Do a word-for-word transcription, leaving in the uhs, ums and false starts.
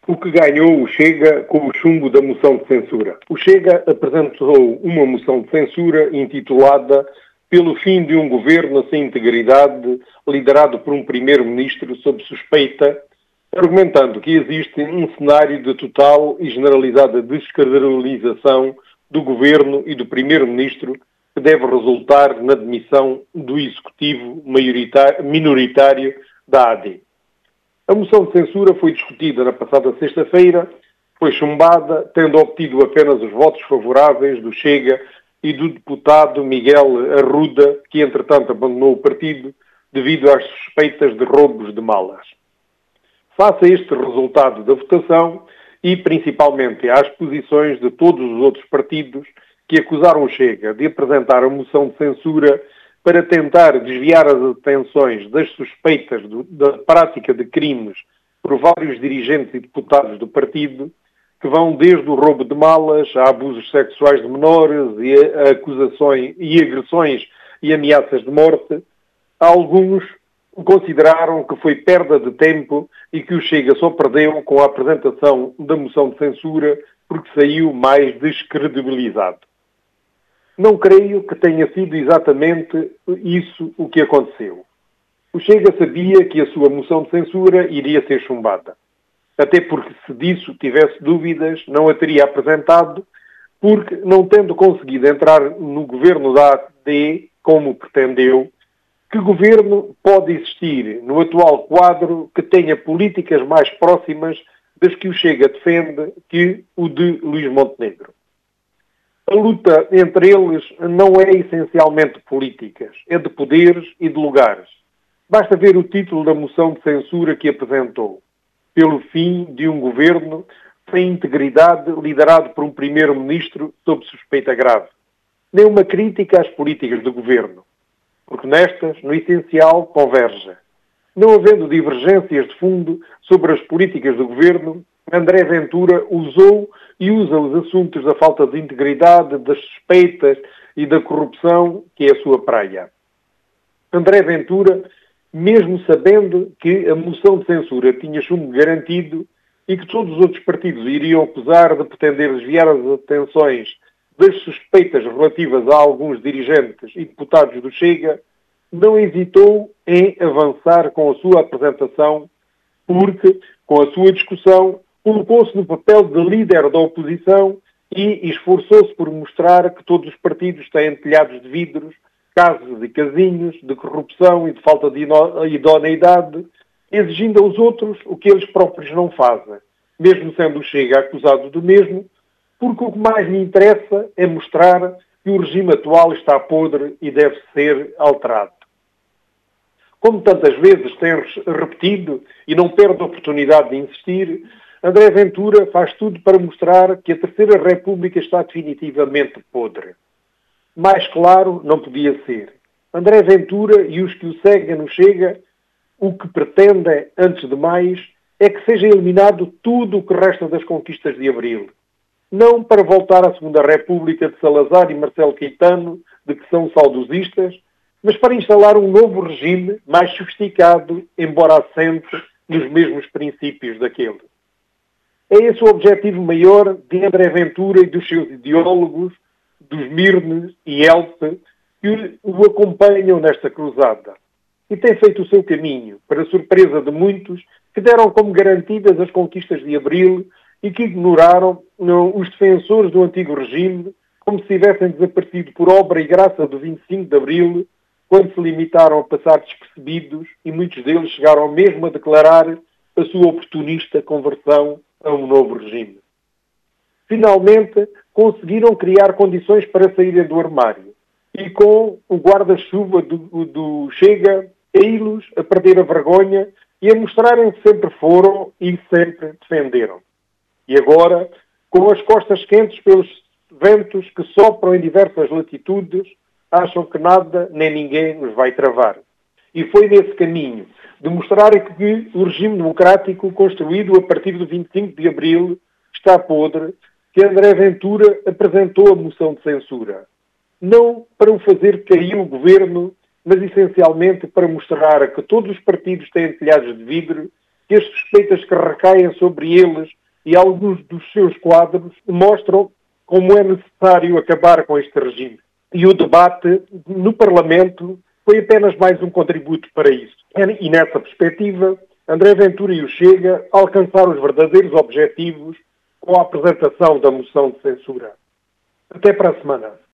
O que ganhou o Chega com o chumbo da moção de censura? O Chega apresentou uma moção de censura intitulada Pelo fim de um governo sem integridade, liderado por um primeiro-ministro sob suspeita, argumentando que existe um cenário de total e generalizada descredibilização do governo e do primeiro-ministro que deve resultar na demissão do executivo minoritário da A D. A moção de censura foi discutida na passada sexta-feira, foi chumbada, tendo obtido apenas os votos favoráveis do Chega e do deputado Miguel Arruda, que entretanto abandonou o partido devido às suspeitas de roubos de malas. Face a este resultado da votação e principalmente às posições de todos os outros partidos que acusaram o Chega de apresentar a moção de censura para tentar desviar as atenções das suspeitas do, da prática de crimes por vários dirigentes e deputados do partido, que vão desde o roubo de malas a abusos sexuais de menores e a acusações e agressões e ameaças de morte, alguns consideraram que foi perda de tempo e que o Chega só perdeu com a apresentação da moção de censura porque saiu mais descredibilizado. Não creio que tenha sido exatamente isso o que aconteceu. O Chega sabia que a sua moção de censura iria ser chumbada. Até porque, se disso tivesse dúvidas, não a teria apresentado, porque, não tendo conseguido entrar no governo da A D, como pretendeu, que governo pode existir no atual quadro que tenha políticas mais próximas das que o Chega defende que o de Luís Montenegro? A luta entre eles não é essencialmente política, é de poderes e de lugares. Basta ver o título da moção de censura que apresentou. Pelo fim de um governo sem integridade liderado por um primeiro-ministro sob suspeita grave. Nem uma crítica às políticas do governo, porque nestas, no essencial, converge. Não havendo divergências de fundo sobre as políticas do governo, André Ventura usou e usa os assuntos da falta de integridade, das suspeitas e da corrupção, que é a sua praia. André Ventura, mesmo sabendo que a moção de censura tinha chumbo garantido e que todos os outros partidos iriam acusar de pretender desviar as atenções das suspeitas relativas a alguns dirigentes e deputados do Chega, não hesitou em avançar com a sua apresentação, porque, com a sua discussão, colocou-se no papel de líder da oposição e esforçou-se por mostrar que todos os partidos têm telhados de vidros, casos e casinhos, de corrupção e de falta de idoneidade, exigindo aos outros o que eles próprios não fazem, mesmo sendo o Chega acusado do mesmo, porque o que mais lhe interessa é mostrar que o regime atual está podre e deve ser alterado. Como tantas vezes tem repetido e não perde a oportunidade de insistir, André Ventura faz tudo para mostrar que a Terceira República está definitivamente podre. Mais claro não podia ser. André Ventura e os que o seguem no Chega, o que pretendem, antes de mais, é que seja eliminado tudo o que resta das conquistas de Abril. Não para voltar à Segunda República de Salazar e Marcelo Caetano, de que são saudosistas, mas para instalar um novo regime mais sofisticado, embora assente nos mesmos princípios daquele. É esse o objetivo maior de André Ventura e dos seus ideólogos, dos Mirnes e Elpe, que o acompanham nesta cruzada. E tem feito o seu caminho, para a surpresa de muitos que deram como garantidas as conquistas de Abril e que ignoraram não, os defensores do antigo regime, como se tivessem desaparecido por obra e graça do vinte e cinco de Abril, quando se limitaram a passar despercebidos e muitos deles chegaram mesmo a declarar a sua oportunista conversão a um novo regime. Finalmente, conseguiram criar condições para saírem do armário. E com o guarda-chuva do, do Chega, ei-los a perder a vergonha e a mostrarem que sempre foram e sempre defenderam. E agora, com as costas quentes pelos ventos que sopram em diversas latitudes, acham que nada nem ninguém os vai travar. E foi nesse caminho de mostrarem que o regime democrático construído a partir do vinte e cinco de Abril está podre, que André Ventura apresentou a moção de censura. Não para o fazer cair o governo, mas essencialmente para mostrar que todos os partidos têm telhados de vidro que as suspeitas que recaem sobre eles e alguns dos seus quadros mostram como é necessário acabar com este regime. E o debate no Parlamento foi apenas mais um contributo para isso. E nessa perspectiva, André Ventura e o Chega alcançaram os verdadeiros objetivos com a apresentação da moção de censura. Até para a semana.